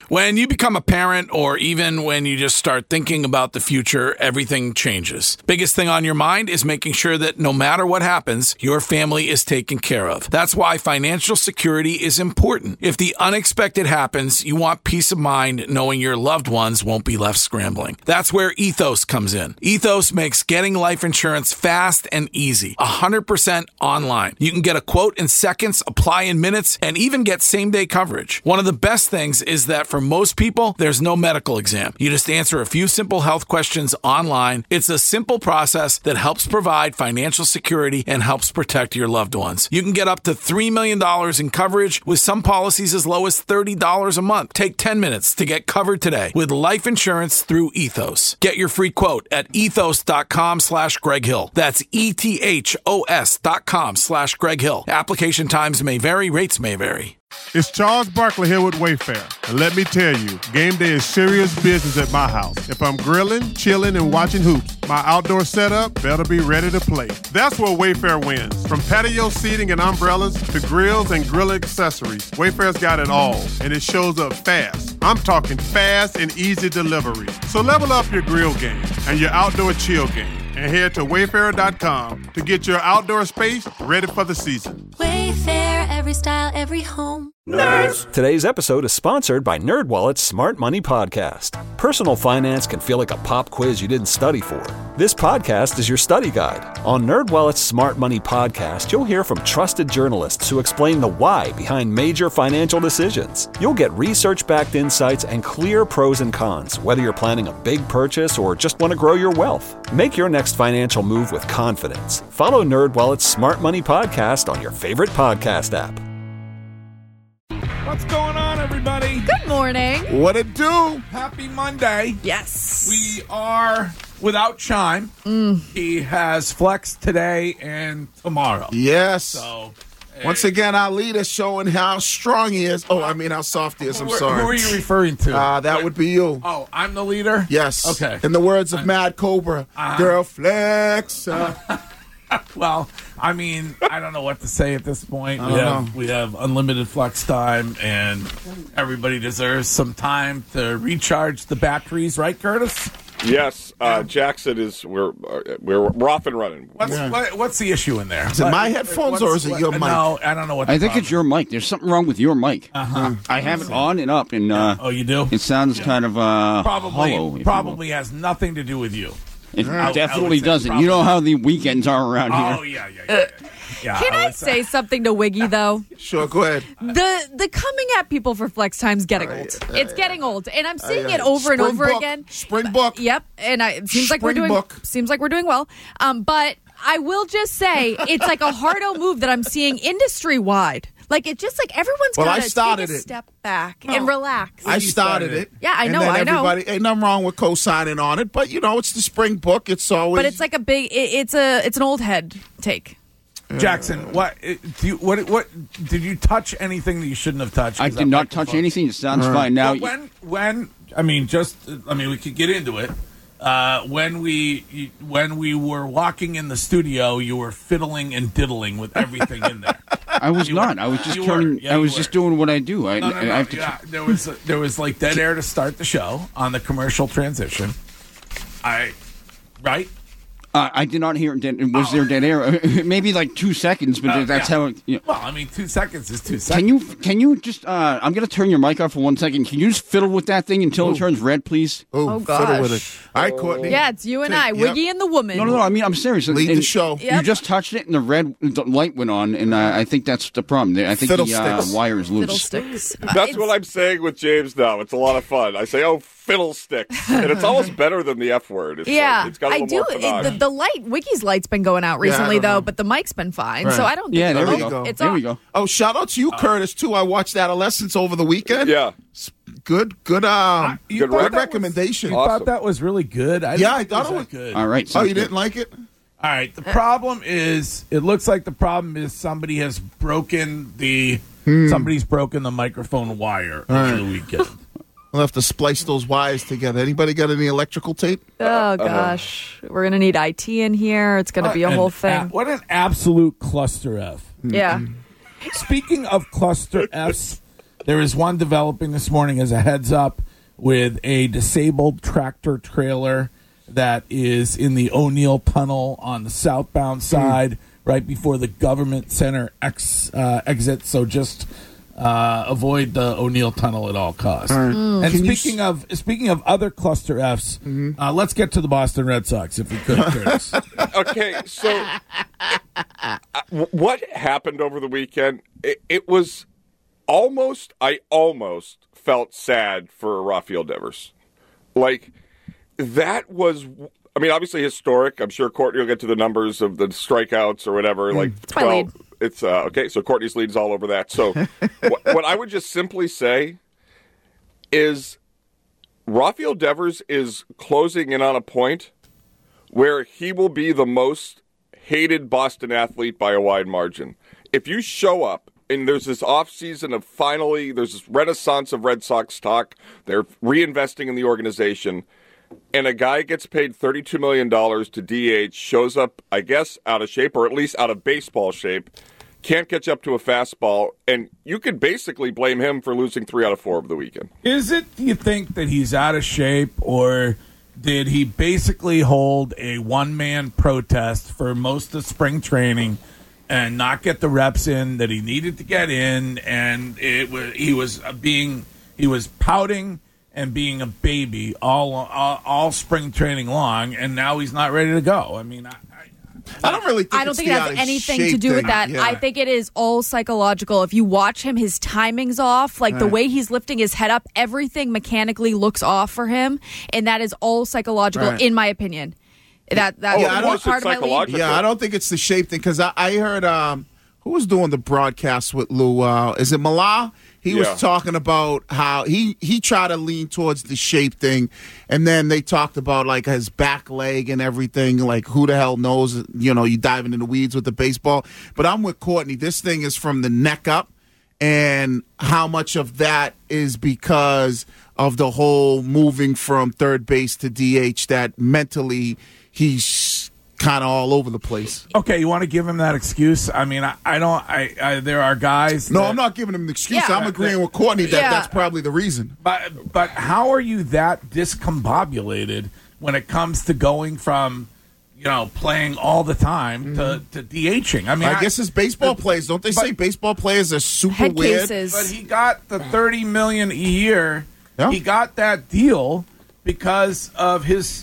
When you become a parent, or even when you just start thinking about the future, everything changes. Biggest thing on your mind is making sure that no matter what happens, your family is taken care of. That's why financial security is important. If the unexpected happens, you want peace of mind knowing your loved ones won't be left scrambling. That's where Ethos comes in. Ethos makes getting life insurance fast and easy. 100% online. You can get a quote in seconds, apply in minutes, and even get same-day coverage. One of the best things is that for most people, there's no medical exam. You just answer a few simple health questions online. It's a simple process that helps provide financial security and helps protect your loved ones. You can get up to $3 million in coverage with some policies as low as $30 a month. Take 10 minutes to get covered today with life insurance through Ethos. Get your free quote at ethos.com/Greg Hill. That's ETHOS.com/Greg Hill. Application times may vary, rates may vary. It's Charles Barkley here with Wayfair. And let me tell you, game day is serious business at my house. If I'm grilling, chilling, and watching hoops, my outdoor setup better be ready to play. That's where Wayfair wins. From patio seating and umbrellas to grills and grill accessories, Wayfair's got it all, and it shows up fast. I'm talking fast and easy delivery. So level up your grill game and your outdoor chill game, and head to Wayfair.com to get your outdoor space ready for the season. Wayfair, every style, every home. Nerds! Today's episode is sponsored by NerdWallet's Smart Money Podcast. Personal finance can feel like a pop quiz you didn't study for. This podcast is your study guide. On NerdWallet's Smart Money Podcast, you'll hear from trusted journalists who explain the why behind major financial decisions. You'll get research-backed insights and clear pros and cons, whether you're planning a big purchase or just want to grow your wealth. Make your next financial move with confidence. Follow NerdWallet's Smart Money Podcast on your favorite podcast app. What's going on, everybody? Good morning. What it do? Happy Monday. Yes. We are without Chime. He has flex today and tomorrow. Yes. So, once again, our leader showing how strong he is. Oh, I mean how soft he is. I'm sorry. Who are you referring to? That would be you. Oh, I'm the leader? Yes. Okay. In the words of Mad Cobra, girl flex. Well, I mean, I don't know what to say at this point. We have unlimited flex time, and everybody deserves some time to recharge the batteries, right, Curtis? Yes, Jackson is. We're off and running. What's the issue in there? Is it my headphones or is it your mic? No, I don't know what. I think it's your mic. There's something wrong with your mic. I have it on and up, and oh, you do? It sounds kind of hollow. Probably has nothing to do with you. It definitely doesn't. You know how the weekends are around here. Oh yeah. Can I say something to Wiggy, though? Sure, go ahead. The coming at people for flex time's getting old. It's getting old, and I'm seeing it over and over again. Springbok. Yep, and it seems like we're doing well. But I will just say it's like a hardo move that I'm seeing industry wide. Like it's just like everyone's got to take a step back and relax. I started it. Yeah, I know. Ain't nothing wrong with co-signing on it, but it's the Springbok. It's always. But it's like a big. It's an old head take. Jackson, what did you touch anything that you shouldn't have touched? I did not touch anything. It sounds fine now. Well, we could get into it. When we were walking in the studio, you were fiddling and diddling with everything in there. I was not. I was just turning. I was just doing what I do. I have to. There was like dead air to start the show on the commercial transition. Right. I did not hear. Was there dead air? Maybe like 2 seconds, but that's how. Well, I mean, 2 seconds is 2 seconds. Can you just? I'm going to turn your mic off for 1 second. Can you just fiddle with that thing until it turns red, please? Oh gosh. Fiddle with it. All right, Courtney. Yeah, it's you and I, Wiggy and the woman. No. I mean, I'm serious. Lead the show. You just touched it, and the light went on, and I think that's the problem. I think the wire is loose. Fiddlesticks. That's what I'm saying with James now. It's a lot of fun. I say, "Oh, fiddlesticks," and it's almost better than the F word. It's it's got a little more panache. The light, Wiggy's light's been going out recently though, but the mic's been fine, so I don't. Yeah, think there we go. It's there we go. Oh, shout out to you, Curtis, too. I watched Adolescence over the weekend. Yeah. Good recommendation. You thought that was really good? I thought it was good. All right. Oh, you didn't like it? All right. The problem is, it looks like the problem is somebody's broken the microphone wire over the weekend. We'll have to splice those wires together. Anybody got any electrical tape? Oh, gosh. We're going to need IT in here. It's going to be a whole thing. What an absolute cluster F. Yeah. Speaking of cluster Fs There is one developing this morning as a heads up with a disabled tractor trailer that is in the O'Neill Tunnel on the southbound side, right before the Government Center exit. So just avoid the O'Neill Tunnel at all costs. Right. And speaking of other cluster Fs, let's get to the Boston Red Sox if we could, Curtis. Okay, so what happened over the weekend? It was I almost felt sad for Rafael Devers. Like, that was, I mean, obviously historic. I'm sure Courtney will get to the numbers of the strikeouts or whatever. Like 12. It's okay. So Courtney's lead is all over that. So what I would just simply say is Rafael Devers is closing in on a point where he will be the most hated Boston athlete by a wide margin. If you show up and there's this offseason of finally, there's this renaissance of Red Sox talk, they're reinvesting in the organization, and a guy gets paid $32 million to DH, shows up, I guess, out of shape, or at least out of baseball shape, can't catch up to a fastball, and you could basically blame him for losing 3 out of 4 over the weekend. Is it, do you think, that he's out of shape, or did he basically hold a one-man protest for most of spring training and not get the reps in that he needed to get in, and he was pouting and being a baby all spring training long, and now he's not ready to go? I mean, I don't really think I don't think it has anything to do with that. Yeah. I think it is all psychological. If you watch him, his timing's off. Like the way he's lifting his head up, everything mechanically looks off for him, and that is all psychological, in my opinion. That's part of my league. Yeah, I don't think it's the shape thing, because I heard who was doing the broadcast with Lou? Is it Mallah? He was talking about how he tried to lean towards the shape thing, and then they talked about like his back leg and everything. Like, who the hell knows? You know, you diving in the weeds with the baseball. But I'm with Courtney. This thing is from the neck up, and how much of that is because of the whole moving from third base to DH, that mentally he's kind of all over the place. Okay, you want to give him that excuse? I mean, there are guys. No, I'm not giving him an excuse. Yeah. I'm agreeing with Courtney that that's probably the reason. But how are you that discombobulated when it comes to going from, playing all the time to DHing? I mean, I guess it's baseball players. Don't they say baseball players are super head weird? Cases. But he got the $30 million a year. Yeah. He got that deal because of his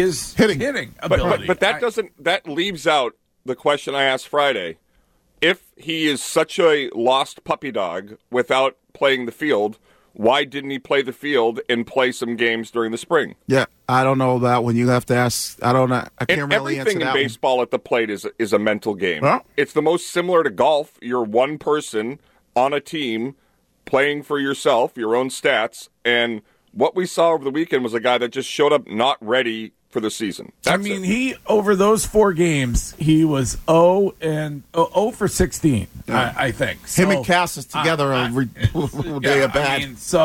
hitting ability. But that leaves out the question I asked Friday. If he is such a lost puppy dog without playing the field, why didn't he play the field and play some games during the spring? Yeah, I don't know that one. You have to ask. I don't know. I can't really answer that one. Everything in baseball at the plate is a mental game. Huh? It's the most similar to golf. You're one person on a team playing for yourself, your own stats, and what we saw over the weekend was a guy that just showed up not ready for the season. He over those 4 games, he was 0 for 16, I think. Him and Cassis together every day at bat.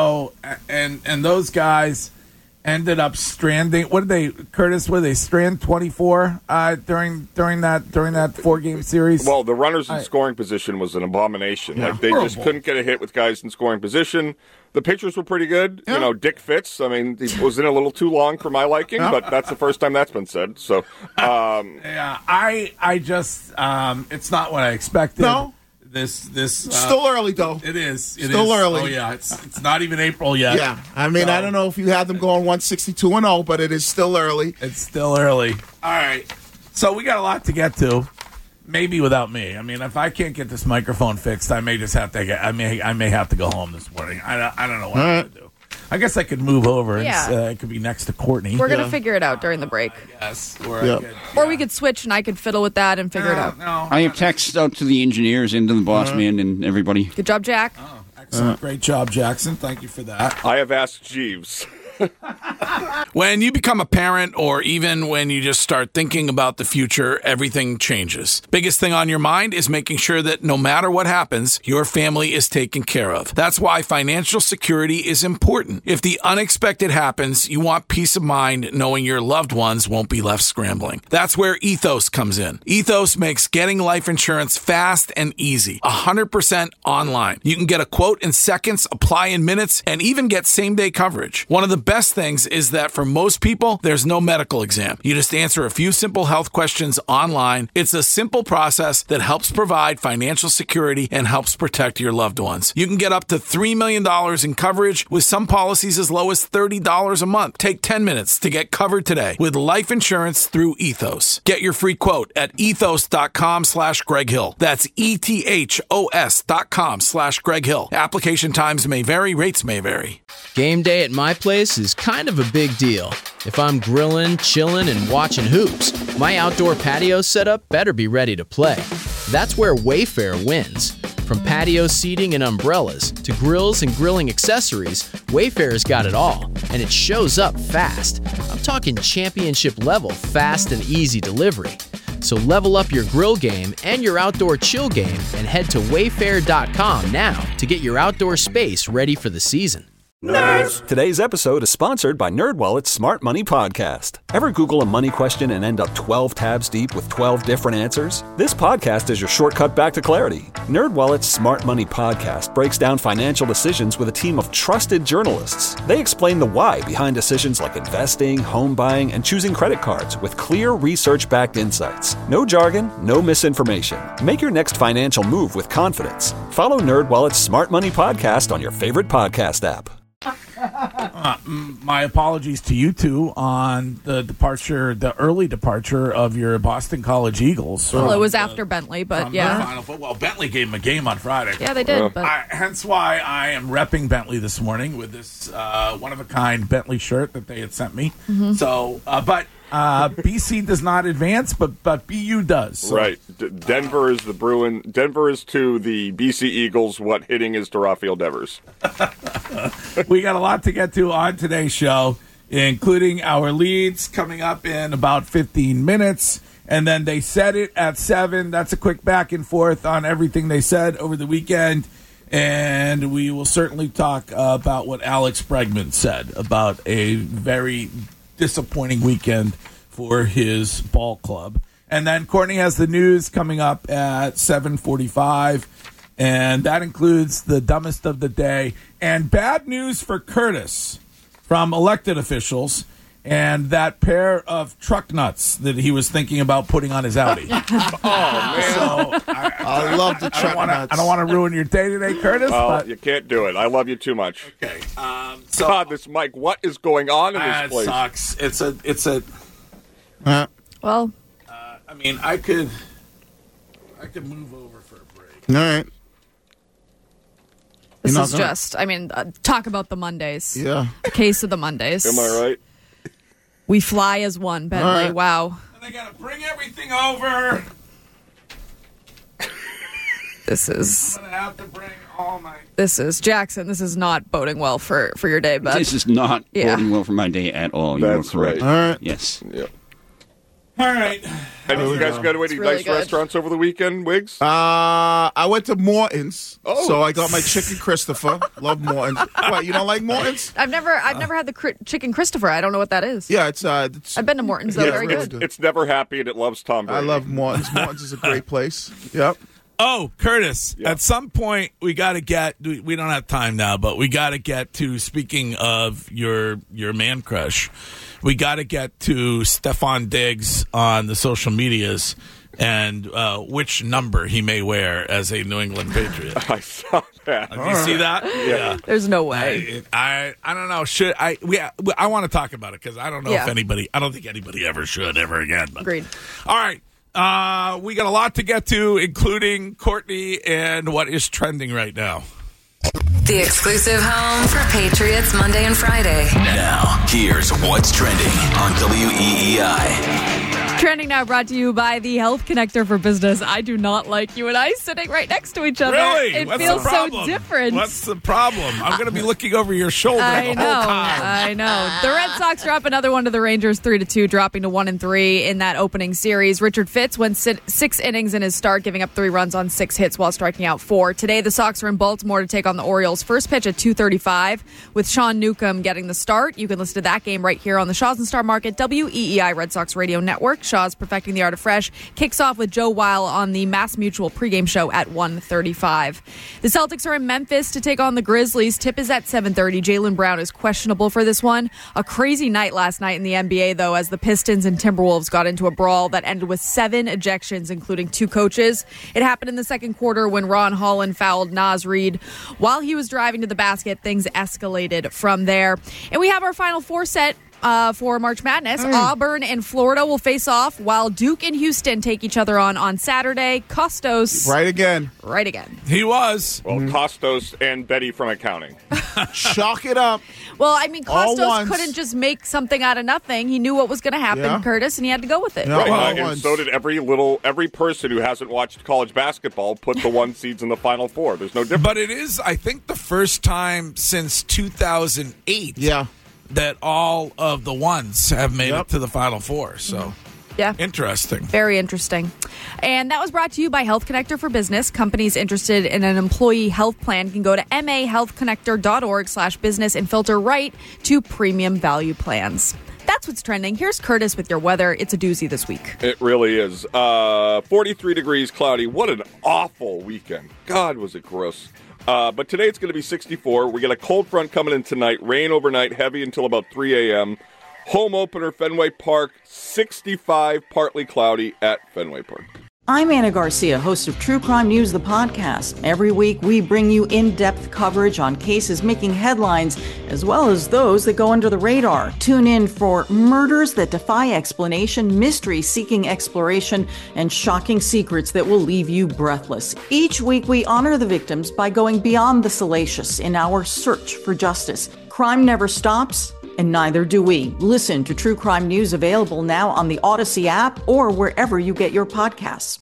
And those guys ended up stranding. What did they, Curtis? What did they strand 24 during that 4-game series? Well, the runners in scoring position was an abomination. Yeah, they just couldn't get a hit with guys in scoring position. The pitchers were pretty good. Yeah. Dick Fitz, I mean, he was in a little too long for my liking, but that's the first time that's been said. So, I just, it's not what I expected. No. This still early though. It is. Still early. Oh yeah, it's not even April yet. Yeah, I mean, I don't know if you had them going 162-0, but it is still early. It's still early. All right, so we got a lot to get to. Maybe without me. I mean, if I can't get this microphone fixed, I may just have to. I may have to go home this morning. I don't know what I'm gonna do. I guess I could move over and it could be next to Courtney. We're gonna figure it out during the break. Yes, or we could switch and I could fiddle with that and figure it out. No, I have texts out to the engineers and to the boss man and everybody. Good job, Jack. Excellent. Great job, Jackson. Thank you for that. I have asked Jeeves. When you become a parent, or even when you just start thinking about the future, everything changes. Biggest thing on your mind is making sure that no matter what happens, your family is taken care of. That's why financial security is important. If the unexpected happens, you want peace of mind knowing your loved ones won't be left scrambling. That's where Ethos comes in. Ethos makes getting life insurance fast and easy, 100% online. You can get a quote in seconds, apply in minutes, and even get same-day coverage. One of the best things is that for most people, there's no medical exam. You just answer a few simple health questions online. It's a simple process that helps provide financial security and helps protect your loved ones. You can get up to $3 million in coverage with some policies as low as $30 a month. Take 10 minutes to get covered today with life insurance through Ethos. Get your free quote at ethos.com/Greg Hill. That's ETHOS.com/Greg Hill. Application times may vary, rates may vary. Game day at my place is kind of a big deal. If I'm grilling, chilling, and watching hoops, my outdoor patio setup better be ready to play. That's where Wayfair wins. From patio seating and umbrellas to grills and grilling accessories, Wayfair's got it all, and it shows up fast. I'm talking championship level fast and easy delivery. So level up your grill game and your outdoor chill game and head to wayfair.com now to get your outdoor space ready for the season. Nerds! Today's episode is sponsored by NerdWallet's Smart Money Podcast. Ever Google a money question and end up 12 tabs deep with 12 different answers? This podcast is your shortcut back to clarity. NerdWallet's Smart Money Podcast breaks down financial decisions with a team of trusted journalists. They explain the why behind decisions like investing, home buying, and choosing credit cards with clear research-backed insights. No jargon, no misinformation. Make your next financial move with confidence. Follow NerdWallet's Smart Money Podcast on your favorite podcast app. My apologies to you two on the early departure of your Boston College Eagles. Well, it was after Bentley, but yeah. Well, Bentley gave them a game on Friday. Yeah, they did. But hence why I am repping Bentley this morning with this one-of-a-kind Bentley shirt that they had sent me. Mm-hmm. So, but BC does not advance, but BU does. So. Right. Denver is the Bruin. Denver is to the BC Eagles what hitting is to Rafael Devers. We got a lot to get to on today's show, including our leads coming up in about 15 minutes. And then they said it at 7. That's a quick back and forth on everything they said over the weekend. And we will certainly talk about what Alex Bregman said about a very disappointing weekend for his ball club. And then Courtney has the news coming up at 7:45, and that includes the dumbest of the day and bad news for Curtis from elected officials and that pair of truck nuts that he was thinking about putting on his Audi. Oh, man. So, I love the truck nuts. I don't want to ruin your day today, Curtis. But you can't do it. I love you too much. Okay. God, this Mike, what is going on in this place? It sucks. It's a. well, I mean, I could move over for a break. All right. This is just, talk about the Mondays. Yeah. The case of the Mondays. Am I right? We fly as one, Bentley. Right. Wow. And I got to bring everything over. This is. I'm going to have to bring all my. This is Jackson. This is not boding well for your day, bud. This is not boding well for my day at all. That's you are correct. right. All right. Yes. Yep. All right. And you guys go to any really nice good. restaurants over the weekend, Wiggs? I went to Morton's, Oh. so I got my chicken Christopher. Love Morton's. What, you don't like Morton's? I've never had the chicken Christopher. I don't know what that is. Yeah, it's I've been to Morton's. Though. Yeah, Very it's good. It's never happy and it loves Tom Brady. I love Morton's. Morton's is a great place. Yep. Oh, Curtis, Yeah. at some point we got to get, we don't have time now, but we got to get to, speaking of your man crush, we got to get to Stefon Diggs on the social medias and which number he may wear as a New England Patriot. I saw that. Do you see that? Yeah. There's no way. I don't know. Should I? I want to talk about it because I don't know if anybody. I don't think anybody ever should ever again. But. Agreed. All right. We got a lot to get to, including Courtney and what is trending right now. The exclusive home for Patriots Monday and Friday. Now, here's what's trending on WEEI. Trending now brought to you by the Health Connector for Business. I do not like you and I sitting right next to each other. Really? It What's feels the problem? so different. What's the problem? I'm going to be looking over your shoulder the whole time. I know. The Red Sox drop another one to the Rangers 3-2, dropping to 1-3 in that opening series. Richard Fitz went 6 innings in his start, giving up 3 runs on 6 hits while striking out 4. Today, the Sox are in Baltimore to take on the Orioles. First pitch at 2:35 with Sean Newcomb getting the start. You can listen to that game right here on the Shaw's and Star Market WEEI Red Sox Radio Network. Shaw's Perfecting the Art of Fresh kicks off with Joe Weil on the Mass Mutual pregame show at 1:35. The Celtics are in Memphis to take on the Grizzlies. Tip is at 7:30. Jaylen Brown is questionable for this one. A crazy night last night in the NBA, though, as the Pistons and Timberwolves got into a brawl that ended with 7 ejections, including 2 coaches. It happened in the second quarter when Ron Holland fouled Naz Reid while he was driving to the basket. Things escalated from there. And we have our Final Four set for March Madness. Auburn and Florida will face off while Duke and Houston take each other on Saturday. Costos. Right again. He was. Well, Costos and Betty from accounting. Chalk it up. Well, I mean, Costos couldn't just make something out of nothing. He knew what was going to happen, Curtis, and he had to go with it. No, right, and so did every person who hasn't watched college basketball put the 1 seeds in the Final Four. There's no difference. But it is, I think, the first time since 2008 that all of the ones have made it to the Final Four. So, interesting. Very interesting. And that was brought to you by Health Connector for Business. Companies interested in an employee health plan can go to mahealthconnector.org/business and filter right to premium value plans. That's what's trending. Here's Curtis with your weather. It's a doozy this week. It really is. 43 degrees, cloudy. What an awful weekend. God, was it gross. But today it's going to be 64. We got a cold front coming in tonight. Rain overnight, heavy until about 3 a.m. Home opener, Fenway Park, 65, partly cloudy at Fenway Park. I'm Anna Garcia, host of True Crime News, the podcast. Every week, we bring you in-depth coverage on cases making headlines, as well as those that go under the radar. Tune in for murders that defy explanation, mysteries seeking exploration, and shocking secrets that will leave you breathless. Each week, we honor the victims by going beyond the salacious in our search for justice. Crime never stops, and neither do we. Listen to True Crime News, available now on the Odyssey app or wherever you get your podcasts.